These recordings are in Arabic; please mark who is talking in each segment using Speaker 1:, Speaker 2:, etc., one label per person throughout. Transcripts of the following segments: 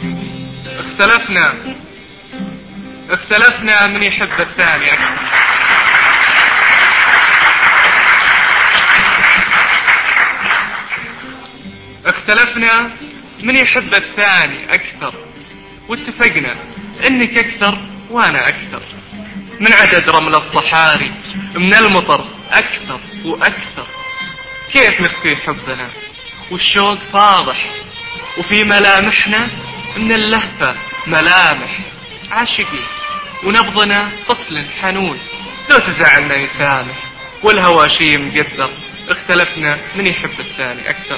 Speaker 1: اختلفنا من يحب الثاني أكثر. اختلفنا من يحب الثاني أكثر، واتفقنا إنك أكثر وأنا أكثر، من عدد رمل الصحاري، من المطر أكثر وأكثر. كيف نخفي حبنا والشوق فاضح، وفي ملامحنا من اللهفة ملامح عاشقين، ونبضنا طفل حنون لو تزعلنا يسامح، والهوى شي مقدر. اختلفنا من يحب الثاني أكثر.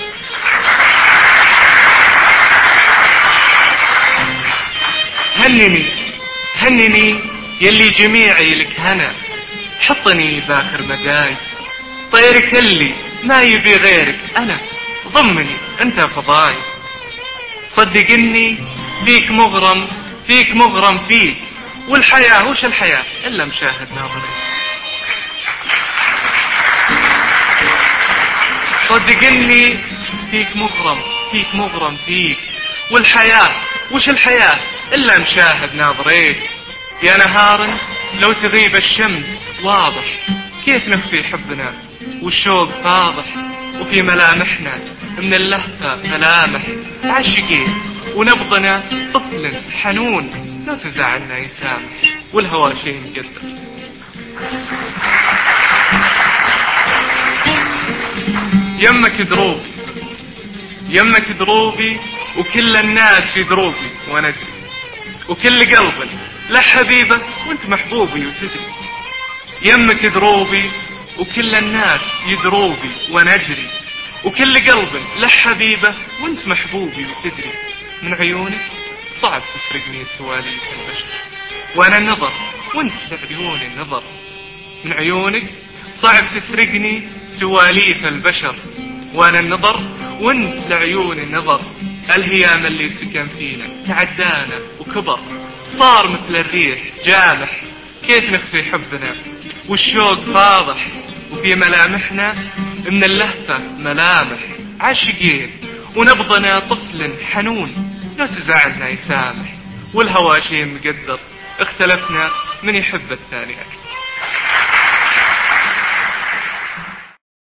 Speaker 1: هنني يلي جميعي لك هنا، حطني باخر مداي، طيرك اللي ما يبي غيرك أنا، ضمني أنت فضاي. صدق إني فيك مغرم فيك، والحياة وش الحياة إلا مشاهد ناظرين. صدق إني فيك مغرم فيك، والحياة وش الحياة إلا مشاهد ناظريك. يا نهار لو تغيب الشمس واضح، كيف نخفي حبنا والشوق فاضح، وفي ملامحنا من اللهفة ملامح عاشقين، ونبضنا طفل حنون لو تزعلنا يسامح، والهوى شيء مقدر. يمك دروبي وكل الناس يدروبي وانا ادري، وكل قلب له حبيبه وانت محبوبي وتدري. يمك دروبي وكل الناس يدروبي وانا ادري، وكل قلب له حبيبه وانت محبوبي وتدري. من عيونك صعب تسرقني سواليف البشر، وانا النظر وانت لعيوني النظر. من عيونك صعب تسرقني سواليف البشر، وانا النظر وانت لعيوني النظر. الهيام اللي سكن فينا تعدانا وكبر، صار مثل الريح جامح. كيف نخفي حبنا والشوق فاضح، وفي ملامحنا من اللهفة ملامح عاشقين، ونبضنا طفل حنون لو تزعلنا يسامح، والهوى شيء مقدر. اختلفنا من يحب الثاني أكثر.